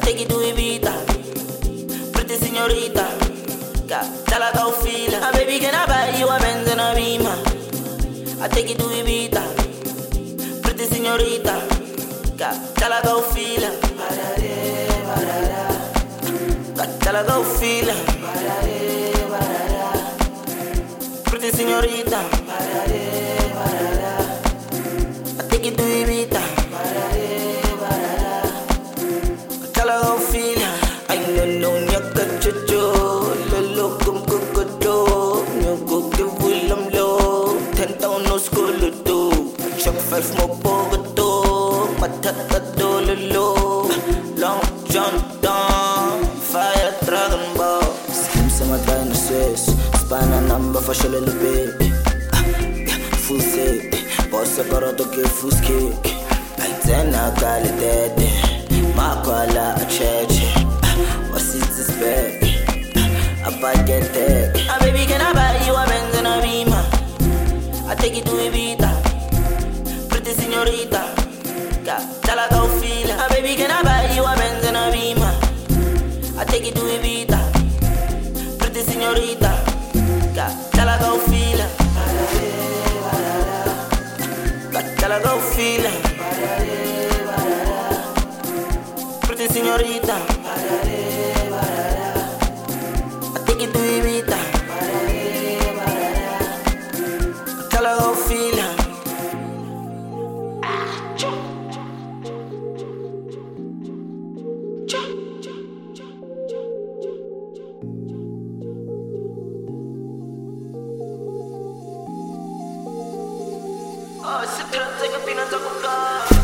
take you to Ibiza, pretty señorita. Tell her go feel her. Baby, can I buy you a Benz and a Beamer? I take you to Ibiza, pretty señorita. Tell her go feel her. Tell her go feel her. Pretty señorita. I take you to Ibiza. Tell her go feel her. I don't know nyaka chocho, lolo kum kukoto, nyoko kivulam lo, 10,000 no school to, chok 5 mo pogoto, matata dololo, Long John Don, fire Dragon Ball. Scheme some dinosaurs, span a number for show little bit. Full set, boss a coroto give full kick. Like 10 I call it dead. Makwala a church. What's it this bag? A baguette tag. Baby, can I buy you a Benz and a Beamer? I take you to Ibiza, pretty señorita. Tell her go feel her. Baby, can I buy you a Benz and a Beamer? I take you to Ibiza, pretty señorita. Tell her go feel her. Tell her go feel her. Pretty señorita. I take you to Ibiza. Tell her go feel her. Oh, se trata que pina ta kuka.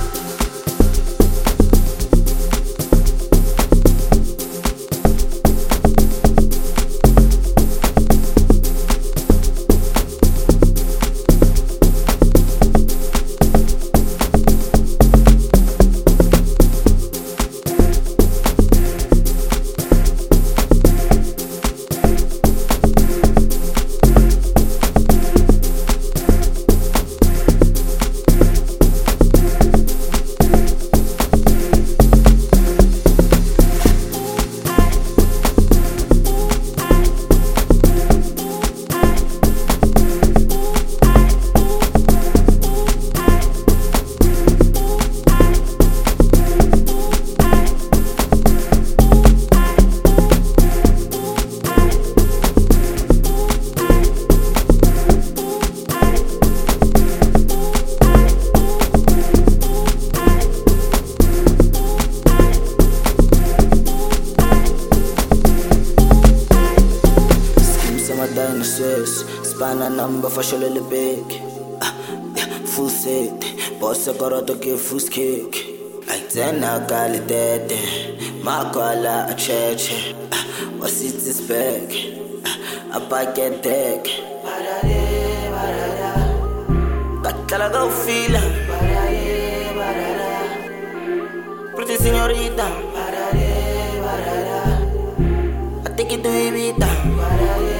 Dinosaurs, span a number for show little big. Full set, boss a coroto give full kick. Like 10 I call it dead. Makwala a church. What's it this bag? A baguette tag. Tell her go feel her. Pretty señorita. I take you to Ibiza.